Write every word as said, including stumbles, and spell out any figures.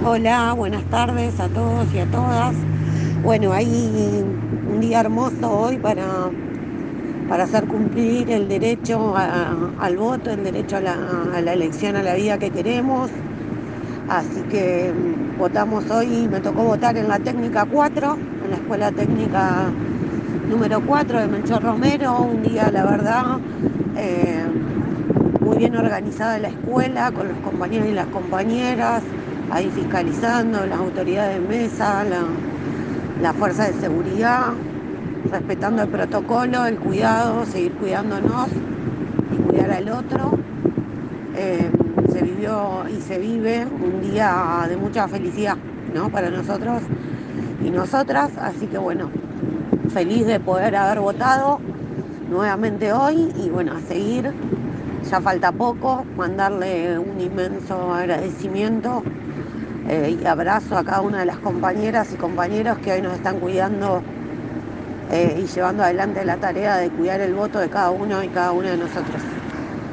Hola, buenas tardes a todos y a todas. Bueno, hay un día hermoso hoy para, para hacer cumplir el derecho a- al voto, el derecho a la, a la elección a la vida que queremos. Así que mm, votamos hoy, me tocó votar en la técnica cuatro, en la escuela técnica número cuatro de Melchor Romero. Un día, la verdad, eh, muy bien organizada la escuela, con los compañeros y las compañeras, ahí fiscalizando, las autoridades de mesa, la, la fuerza de seguridad, respetando el protocolo, el cuidado, seguir cuidándonos y cuidar al otro. Eh, Se vivió y se vive un día de mucha felicidad, ¿no? Para nosotros y nosotras, así que bueno, feliz de poder haber votado nuevamente hoy y bueno, a seguir. Ya falta poco, mandarle un inmenso agradecimiento eh, y abrazo a cada una de las compañeras y compañeros que hoy nos están cuidando eh, y llevando adelante la tarea de cuidar el voto de cada uno y cada una de nosotros.